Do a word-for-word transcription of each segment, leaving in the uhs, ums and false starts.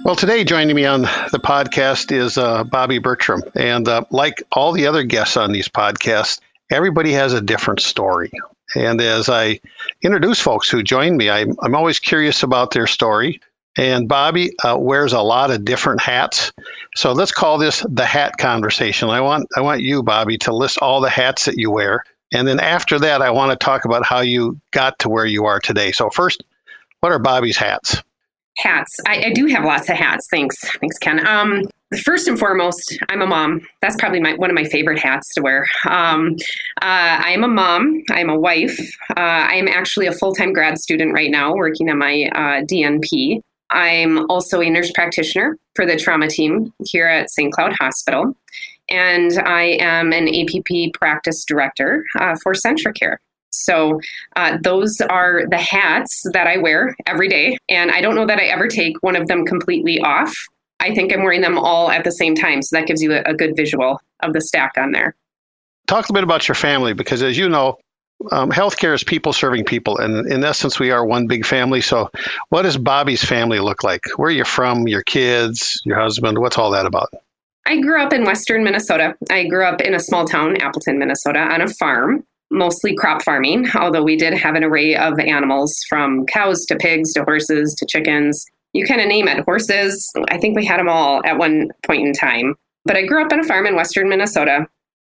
Well, today joining me on the podcast is uh, Bobby Bertram. And uh, like all the other guests on these podcasts, everybody has a different story. And as I introduce folks who join me, I'm, I'm always curious about their story. And Bobby uh, wears a lot of different hats. So let's call this the hat conversation. I want I want you, Bobby, to list all the hats that you wear. And then after that, I want to talk about how you got to where you are today. So first, what are Bobby's hats? Hats. I, I do have lots of hats. Thanks. Thanks, Ken. Um, first and foremost, I'm a mom. That's probably my, one of my favorite hats to wear. Um, uh, I am a mom. I'm a wife. Uh, I am actually a full-time grad student right now working on my uh, D N P. I'm also a nurse practitioner for the trauma team here at Saint Cloud Hospital. And I am an A P P practice director uh, for Centricare. So uh, those are the hats that I wear every day. And I don't know that I ever take one of them completely off. I think I'm wearing them all at the same time. So that gives you a, a good visual of the stack on there. Talk a bit about your family, because as you know, um, healthcare is people serving people. And in essence, we are one big family. So what does Bobby's family look like? Where are you from? Your kids, your husband? What's all that about? I grew up in Western Minnesota. I grew up in a small town, Appleton, Minnesota, on a farm. Mostly crop farming, although we did have an array of animals from cows to pigs to horses to chickens. You kind of name it. Horses, I think we had them all at one point in time. But I grew up on a farm in Western Minnesota.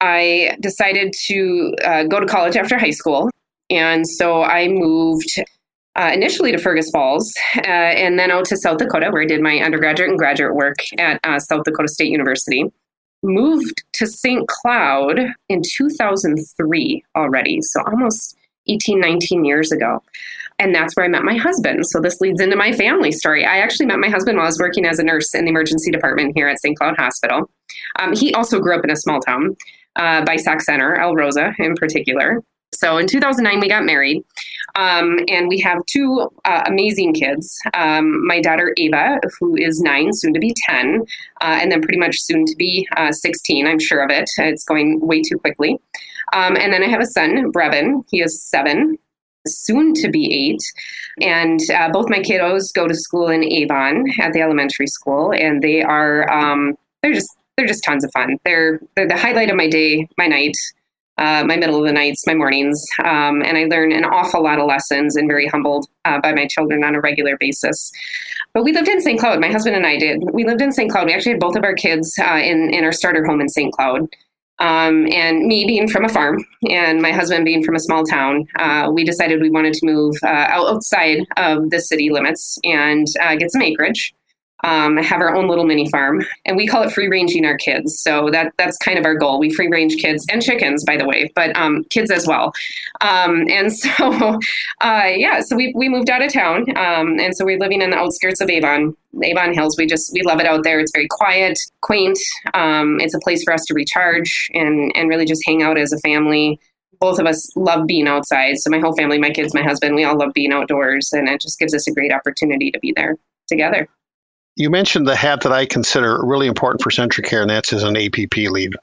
I decided to uh, go to college after high school. And so I moved uh, initially to Fergus Falls uh, and then out to South Dakota, where I did my undergraduate and graduate work at uh, South Dakota State University. Moved to Saint Cloud in two thousand three already, so almost eighteen, nineteen years ago. And that's where I met my husband. So this leads into my family story. I actually met my husband while I was working as a nurse in the emergency department here at Saint Cloud Hospital. Um, he also grew up in a small town uh, by Sac Center, El Rosa in particular. So in two thousand nine, we got married. Um, and we have two uh, amazing kids. Um, my daughter, Ava, who is nine, soon to be ten, uh, and then pretty much soon to be uh, sixteen. I'm sure of it. It's going way too quickly. Um, and then I have a son, Brevin. He is seven, soon to be eight. And uh, both my kiddos go to school in Avon at the elementary school. And they are, um, they're just, they're just tons of fun. They're, they're the highlight of my day, my night. Uh, my middle of the nights, my mornings, um, and I learn an awful lot of lessons and very humbled uh, by my children on a regular basis. But we lived in Saint Cloud. My husband and I did. We lived in Saint Cloud. We actually had both of our kids uh, in, in our starter home in Saint Cloud. Um, and me being from a farm and my husband being from a small town, uh, we decided we wanted to move uh, outside of the city limits and uh, get some acreage. Um, have our own little mini farm, and we call it free ranging our kids. So that that's kind of our goal. We free range kids and chickens, by the way, but um, kids as well. Um, and so, uh, yeah, so we we moved out of town, um, and so we're living in the outskirts of Avon, Avon Hills. We just we love it out there. It's very quiet, quaint. Um, it's a place for us to recharge and and really just hang out as a family. Both of us love being outside. So my whole family, my kids, my husband, we all love being outdoors, and it just gives us a great opportunity to be there together. You mentioned the hat that I consider really important for Centricare, and that's as an A P P lead.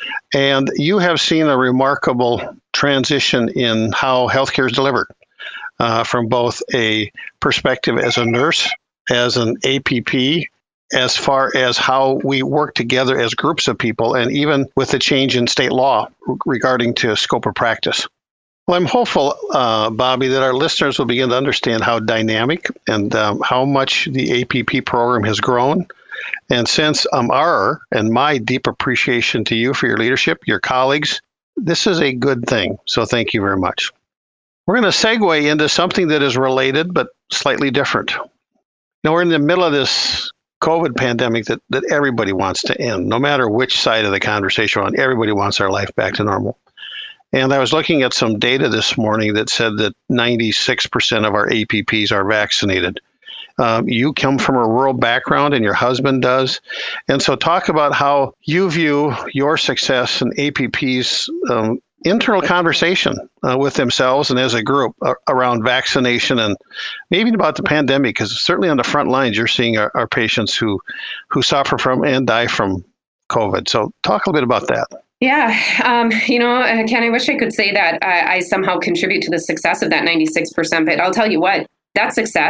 And you have seen a remarkable transition in how healthcare is delivered uh, from both a perspective as a nurse, as an A P P, as far as how we work together as groups of people, and even with the change in state law regarding to scope of practice. Well, I'm hopeful, uh, Bobby, that our listeners will begin to understand how dynamic and um, how much the A P P program has grown. And since um, our and my deep appreciation to you for your leadership, your colleagues, this is a good thing. So thank you very much. We're going to segue into something that is related but slightly different. Now, we're in the middle of this COVID pandemic that, that everybody wants to end. No matter which side of the conversation we're on, everybody wants our life back to normal. And I was looking at some data this morning that said that ninety-six percent of our A P Ps are vaccinated. Um, you come from a rural background and your husband does. And so talk about how you view your success in A P Ps um, internal conversation uh, with themselves and as a group uh, around vaccination and maybe about the pandemic, because certainly on the front lines, you're seeing our, our patients who, who suffer from and die from COVID. So talk a little bit about that. Yeah, um, you know, uh, Ken, I wish I could say that I, I somehow contribute to the success of that ninety-six percent, but I'll tell you what, that success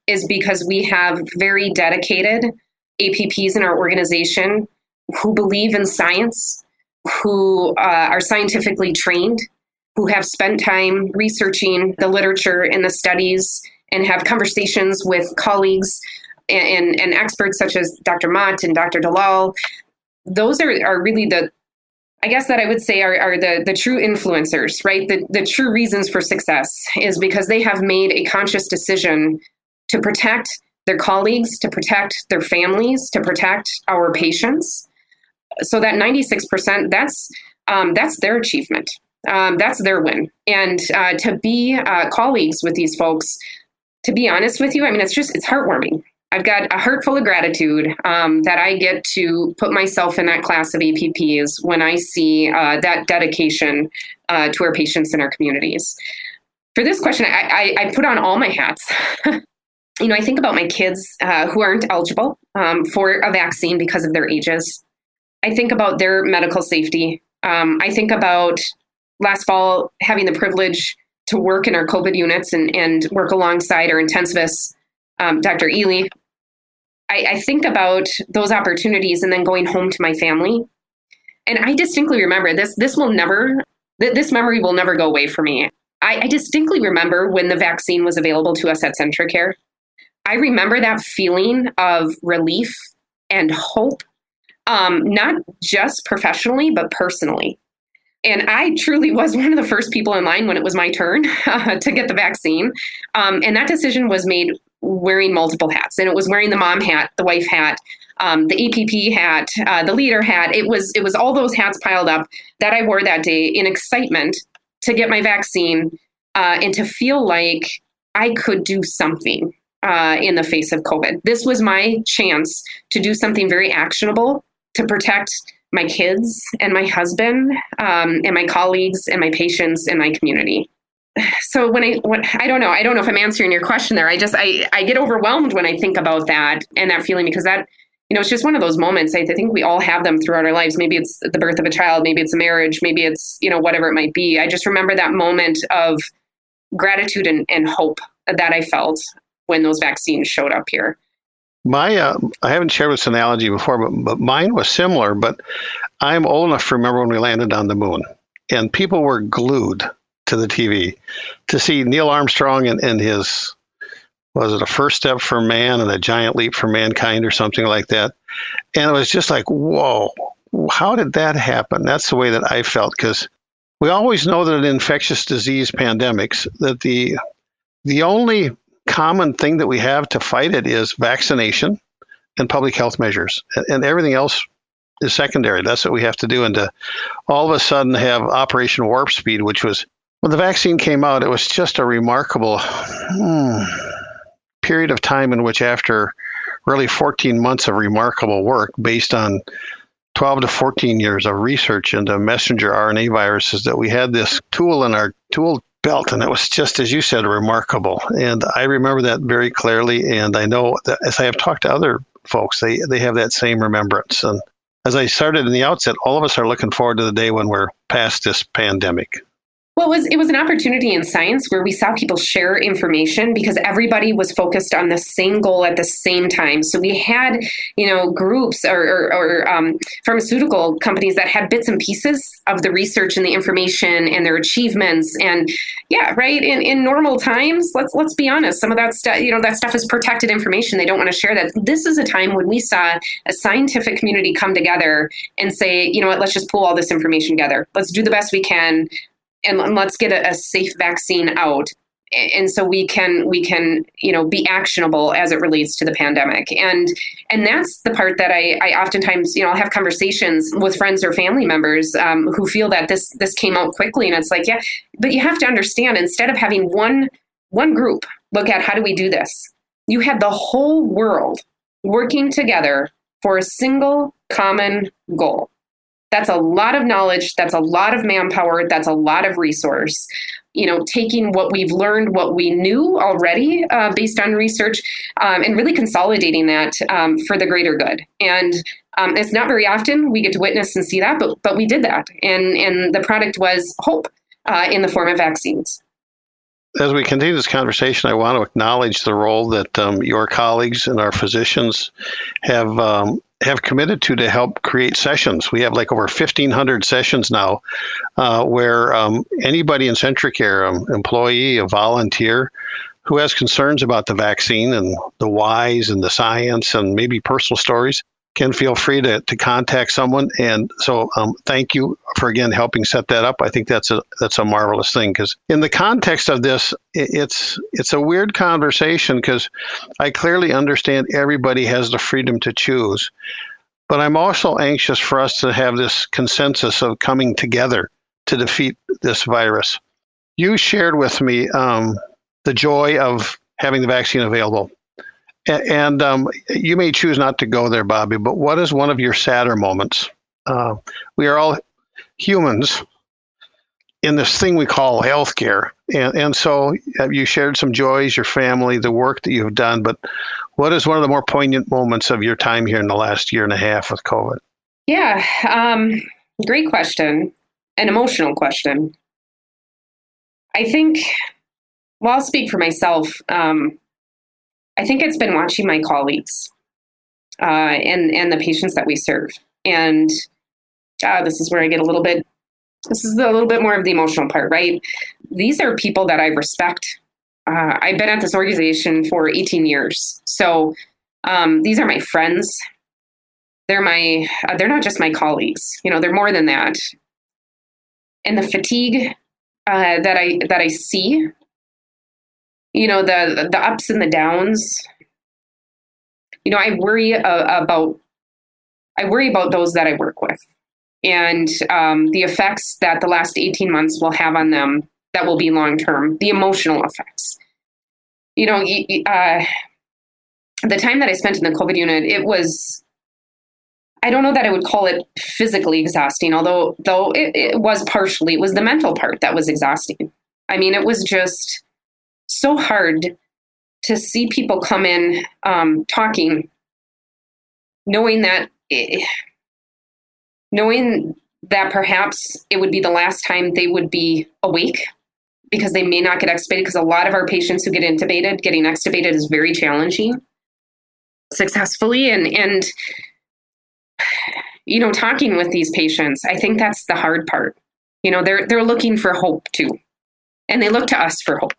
is because we have very dedicated A P Ps in our organization who believe in science, who uh, are scientifically trained, who have spent time researching the literature and the studies and have conversations with colleagues and, and, and experts such as Doctor Mott and Doctor Dalal. Those are, are really the, I guess that I would say are, are the, the true influencers, right? The, the true reasons for success is because they have made a conscious decision to protect their colleagues, to protect their families, to protect our patients. So that ninety-six percent, that's um, that's their achievement. Um, that's their win. And uh, to be uh, colleagues with these folks, to be honest with you, I mean, it's just, it's heartwarming. I've got a heart full of gratitude um, that I get to put myself in that class of A P Ps when I see uh, that dedication uh, to our patients and our communities. For this question, I, I, I put on all my hats. You know, I think about my kids uh, who aren't eligible um, for a vaccine because of their ages. I think about their medical safety. Um, I think about last fall having the privilege to work in our COVID units and, and work alongside our intensivist, um, Doctor Ely. I, I think about those opportunities and then going home to my family. And I distinctly remember this, this will never, th- this memory will never go away for me. I, I distinctly remember when the vaccine was available to us at Centricare. I remember that feeling of relief and hope, um, not just professionally, but personally. And I truly was one of the first people in line when it was my turn uh, to get the vaccine. Um, and that decision was made wearing multiple hats. And it was wearing the mom hat, the wife hat, um, the A P P hat, uh, the leader hat. It was, it was all those hats piled up that I wore that day in excitement to get my vaccine uh, and to feel like I could do something uh, in the face of COVID. This was my chance to do something very actionable to protect my kids and my husband um, and my colleagues and my patients and my community. So when I, when, I don't know, I don't know if I'm answering your question there. I just, I, I get overwhelmed when I think about that and that feeling, because that, you know, it's just one of those moments. I think we all have them throughout our lives. Maybe it's the birth of a child, maybe it's a marriage, maybe it's, you know, whatever it might be. I just remember that moment of gratitude and, and hope that I felt when those vaccines showed up here. My, uh, I haven't shared this analogy before, but, but mine was similar, but I'm old enough to remember when we landed on the moon and people were glued to the T V to see Neil Armstrong and, and his, was it a first step for man and a giant leap for mankind or something like that? And it was just like, whoa, how did that happen? That's the way that I felt, because we always know that in infectious disease pandemics, that the the only common thing that we have to fight it is vaccination and public health measures, and everything else is secondary. That's what we have to do. And to all of a sudden have Operation Warp Speed, which was, when the vaccine came out, it was just a remarkable hmm, period of time in which, after really fourteen months of remarkable work based on twelve to fourteen years of research into messenger R N A viruses, that we had this tool in our tool belt. And it was just, as you said, remarkable. And I remember that very clearly. And I know that as I have talked to other folks, they, they have that same remembrance. And as I started in the outset, all of us are looking forward to the day when we're past this pandemic. Well, it was, it was an opportunity in science where we saw people share information because everybody was focused on the same goal at the same time. So we had, you know, groups or, or, or um, pharmaceutical companies that had bits and pieces of the research and the information and their achievements. And yeah, right. In, in normal times, let's let's be honest, some of that stuff, you know, that stuff is protected information. They don't want to share that. This is a time when we saw a scientific community come together and say, you know what, let's just pull all this information together. Let's do the best we can. And let's get a, a safe vaccine out. And so we can, we can, you know, be actionable as it relates to the pandemic. And, and that's the part that I, I oftentimes, you know, I'll have conversations with friends or family members um, who feel that this, this came out quickly. And it's like, yeah, but you have to understand, instead of having one, one group look at how do we do this, you had the whole world working together for a single common goal. That's a lot of knowledge. That's a lot of manpower. That's a lot of resource. You know, taking what we've learned, what we knew already uh, based on research, um, and really consolidating that um, for the greater good. And um, it's not very often we get to witness and see that, but but we did that. And, and the product was hope uh, in the form of vaccines. as we continue this conversation, I want to acknowledge the role that um, your colleagues and our physicians have um, have committed to to help create sessions. We have like over fifteen hundred sessions now, uh, where um, anybody in Centricare, um, employee, a volunteer, who has concerns about the vaccine and the whys and the science and maybe personal stories, can feel free to, to contact someone. And so um, thank you for, again, helping set that up. I think that's a that's a marvelous thing, because in the context of this, it, it's it's a weird conversation, because I clearly understand everybody has the freedom to choose. But I'm also anxious for us to have this consensus of coming together to defeat this virus. You shared with me um, the joy of having the vaccine available. And um, you may choose not to go there, Bobby, but what is one of your sadder moments? Uh, we are all humans in this thing we call healthcare. And, and so you shared some joys, your family, the work that you've done, but what is one of the more poignant moments of your time here in the last year and a half with COVID? Yeah, um, great question. An emotional question. I think, well, I'll speak for myself. Um, I think it's been watching my colleagues uh, and, and the patients that we serve. And uh, this is where I get a little bit, this is a little bit more of the emotional part, right? These are people that I respect. Uh, I've been at this organization for eighteen years. So um, these are my friends. They're my, uh, they're not just my colleagues, you know, they're more than that. And the fatigue uh, that I, that I see, you know, the the ups and the downs, you know, I worry uh, about, I worry about those that I work with, and um, the effects that the last eighteen months will have on them that will be long-term, the emotional effects. You know, uh, the time that I spent in the COVID unit, it was, I don't know that I would call it physically exhausting, although though it, it was partially, it was the mental part that was exhausting. I mean, it was just so hard to see people come in um, talking, knowing that, it, knowing that perhaps it would be the last time they would be awake, because they may not get extubated, because a lot of our patients who get intubated, getting extubated is very challenging successfully. And, and, you know, talking with these patients, I think that's the hard part. You know, they're, they're looking for hope too. And they look to us for hope.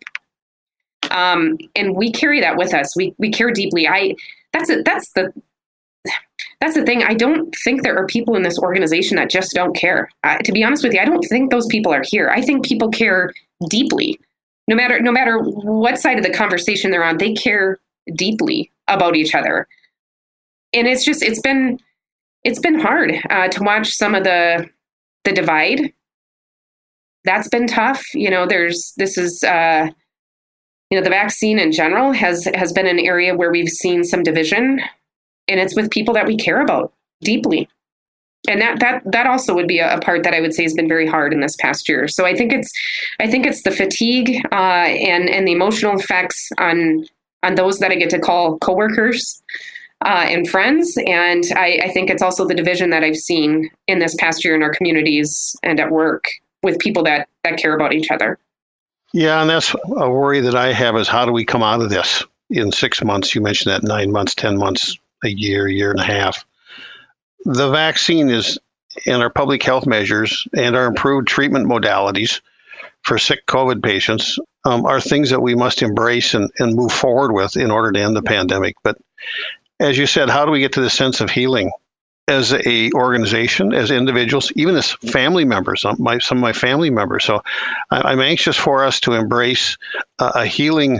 Um, and we carry that with us. We, we care deeply. I, that's a, that's the, that's the thing. I don't think there are people in this organization that just don't care. Uh, to be honest with you, I don't think those people are here. I think people care deeply. No matter, no matter what side of the conversation they're on, they care deeply about each other. And it's just, it's been, it's been hard uh, to watch some of the, the divide. That's been tough. You know, there's, this is, uh, you know, the vaccine in general has, has been an area where we've seen some division, and it's with people that we care about deeply. And that, that, that also would be a, a part that I would say has been very hard in this past year. So I think it's, I think it's the fatigue uh, and, and the emotional effects on, on those that I get to call coworkers uh, and friends. And I, I think it's also the division that I've seen in this past year in our communities and at work with people that, that care about each other. Yeah, and that's a worry that I have, is how do we come out of this in six months? You mentioned that nine months, ten months, a year, year and a half. The vaccine is, and our public health measures and our improved treatment modalities for sick COVID patients um, are things that we must embrace and, and move forward with in order to end the pandemic. But as you said, how do we get to the sense of healing as a organization, as individuals, even as family members, some of my, some of my family members? So I'm anxious for us to embrace a, a healing,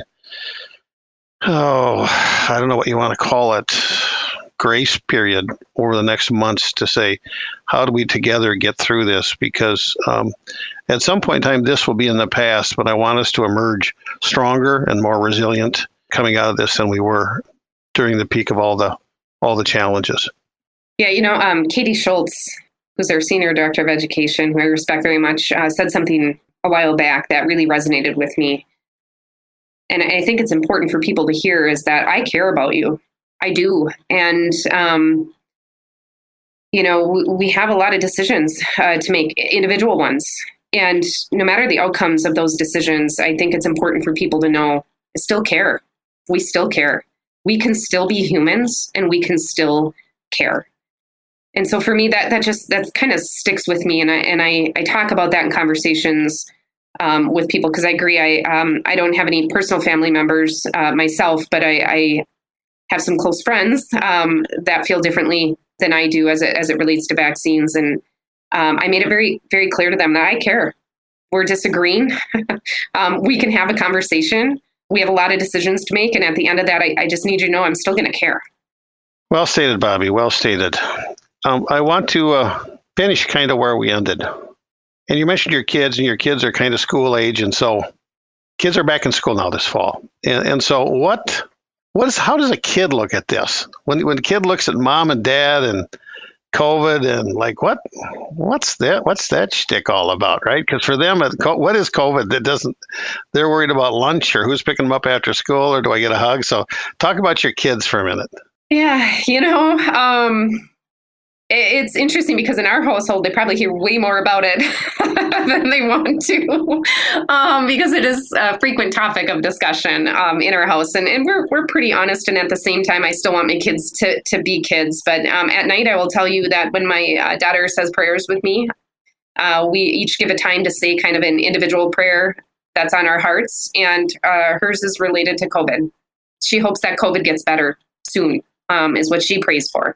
oh, I don't know what you want to call it, grace period over the next months to say, how do we together get through this? Because um, at some point in time, this will be in the past, but I want us to emerge stronger and more resilient coming out of this than we were during the peak of all the all the challenges. Yeah, you know, um, Katie Schultz, who's our Senior Director of Education, who I respect very much, uh, said something a while back that really resonated with me. And I think it's important for people to hear, is that I care about you. I do. And, um, you know, we, we have a lot of decisions uh, to make, individual ones. And no matter the outcomes of those decisions, I think it's important for people to know I still care. We still care. We can still be humans and we can still care. And so for me, that that just that kind of sticks with me. And I and I, I talk about that in conversations um, with people, because I agree. I um, I don't have any personal family members uh, myself, but I, I have some close friends um, that feel differently than I do as it as it relates to vaccines. And um, I made it very, very clear to them that I care. We're disagreeing. um, we can have a conversation. We have a lot of decisions to make. And at the end of that, I, I just need you to know I'm still going to care. Well stated, Bobby. Well stated. Um, I want to uh, finish kind of where we ended. And you mentioned your kids, and your kids are kind of school age. And so kids are back in school now this fall. And, and so what, what is, how does a kid look at this? When, when a kid looks at mom and dad and COVID and like, what, what's that, what's that shtick all about, right? Because for them, what is COVID? That doesn't, they're worried about lunch or who's picking them up after school or do I get a hug? So talk about your kids for a minute. Yeah, you know, um, it's interesting because in our household, they probably hear way more about it than they want to, um, because it is a frequent topic of discussion um, in our house. And, and we're we're pretty honest. And at the same time, I still want my kids to, to be kids. But um, at night, I will tell you that when my uh, daughter says prayers with me, uh, we each give a time to say kind of an individual prayer that's on our hearts. And uh, hers is related to COVID. She hopes that COVID gets better soon, um, is what she prays for.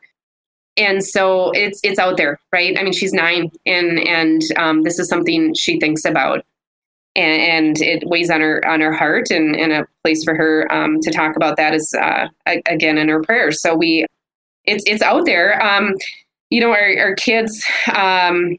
And so it's it's out there, right? I mean, she's nine, and and um, this is something she thinks about, and, and it weighs on her on her heart, and, and a place for her um, to talk about that is uh, again in her prayers. So we, it's it's out there. Um, you know, our, our kids um,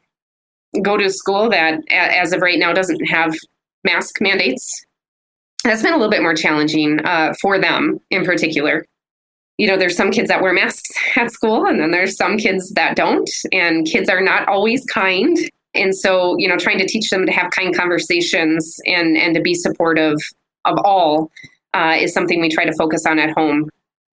go to a school that, as of right now, doesn't have mask mandates. That's been a little bit more challenging uh, for them in particular. You know, there's some kids that wear masks at school, and then there's some kids that don't, and kids are not always kind. And so, you know, trying to teach them to have kind conversations and, and to be supportive of all uh, is something we try to focus on at home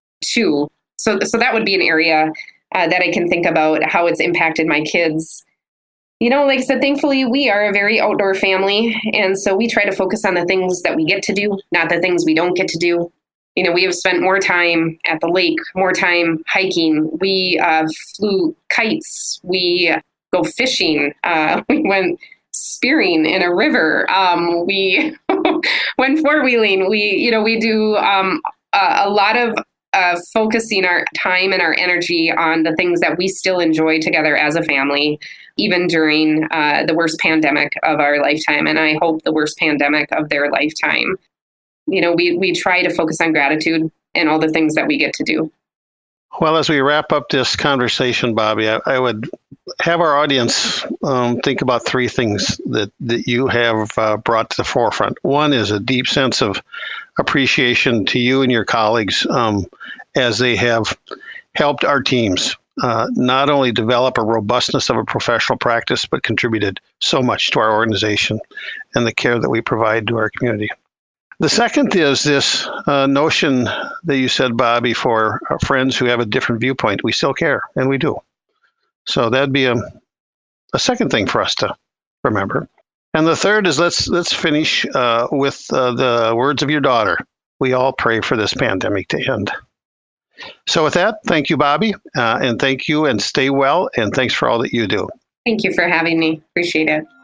too. So, so that would be an area uh, that I can think about how it's impacted my kids. You know, like I said, thankfully, we are a very outdoor family. And so we try to focus on the things that we get to do, not the things we don't get to do. You know, we have spent more time at the lake, more time hiking. We uh, flew kites. We go fishing. Uh, we went spearing in a river. Um, we went four-wheeling. We, you know, we do um, a, a lot of uh, focusing our time and our energy on the things that we still enjoy together as a family, even during uh, the worst pandemic of our lifetime. And I hope the worst pandemic of their lifetime. You know, we, we try to focus on gratitude and all the things that we get to do. Well, as we wrap up this conversation, Bobby, I, I would have our audience um, think about three things that, that you have uh, brought to the forefront. One is a deep sense of appreciation to you and your colleagues um, as they have helped our teams uh, not only develop a robustness of a professional practice, but contributed so much to our organization and the care that we provide to our community. The second is this uh, notion that you said, Bobby, for our friends who have a different viewpoint. We still care, and we do. So that'd be a, a second thing for us to remember. And the third is let's let's finish uh, with uh, the words of your daughter. We all pray for this pandemic to end. So with that, thank you, Bobby, uh, and thank you, and stay well, and thanks for all that you do. Thank you for having me. Appreciate it.